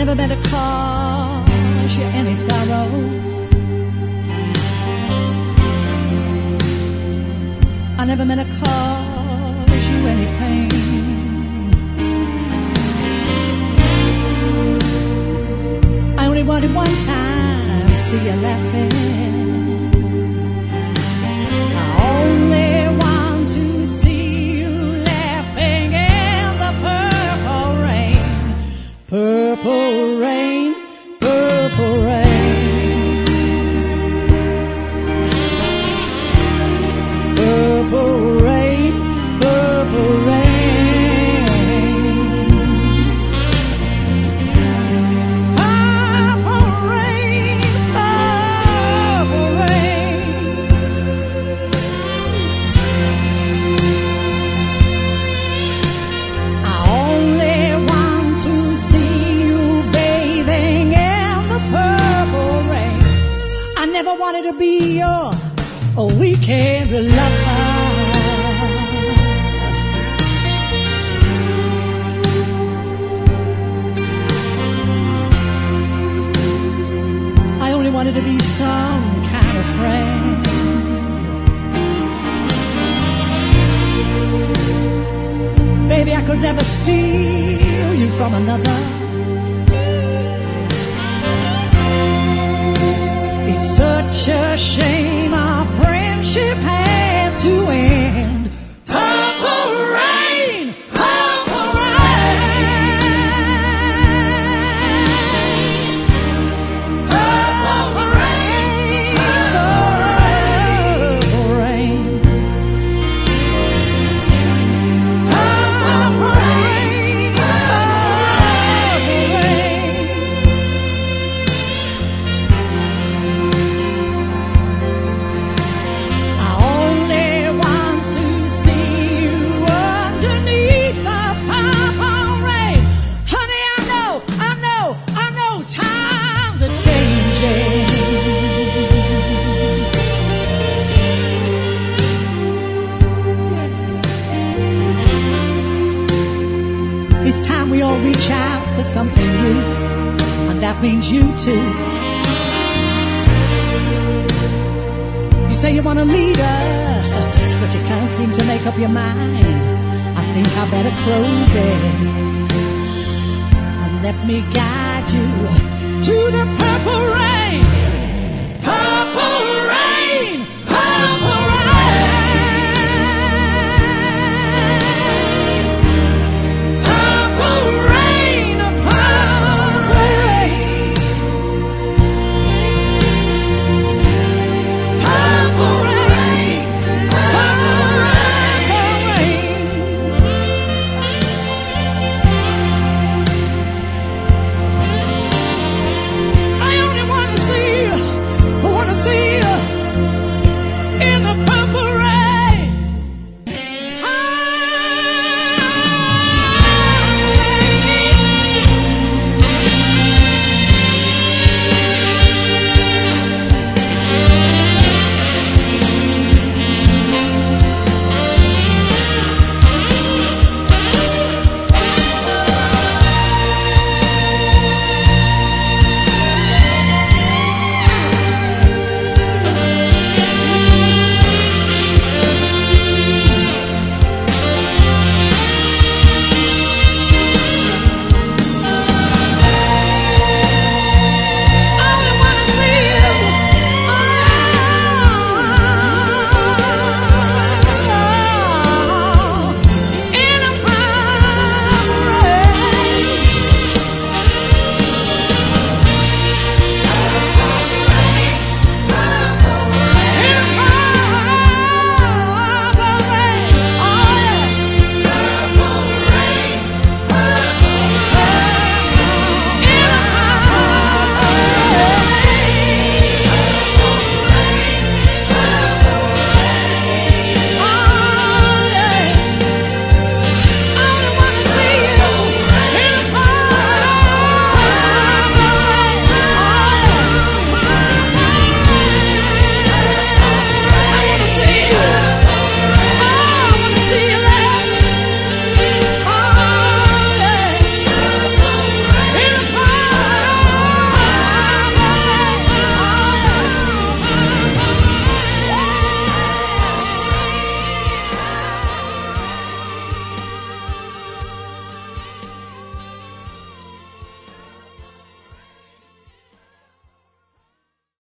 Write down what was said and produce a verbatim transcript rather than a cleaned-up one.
never meant to cause you any sorrow. I never meant to cause you any pain. I only wanted one time to see you laughing. I only want to see you laughing in the purple rain. Purple rain, purple rain. Purple rain, purple rain. Purple rain, purple rain. I only want to see you bathing in the purple rain. I never wanted to be your a weekend lover. I only wanted to be some kind of friend. Baby, I could never steal you from another. It's such a shame our friendship had to end. Purple rain, purple rain. Purple rain, purple rain. Purple rain, purple rain. I only want to see you underneath the purple rain. Honey, I know, I know, I know times are changing. It's time we all reach out for something new, and that means you too. You say you want a leader, but you can't seem to make up your mind. I think I better close it and let me guide you to the purple rain. Purple rain.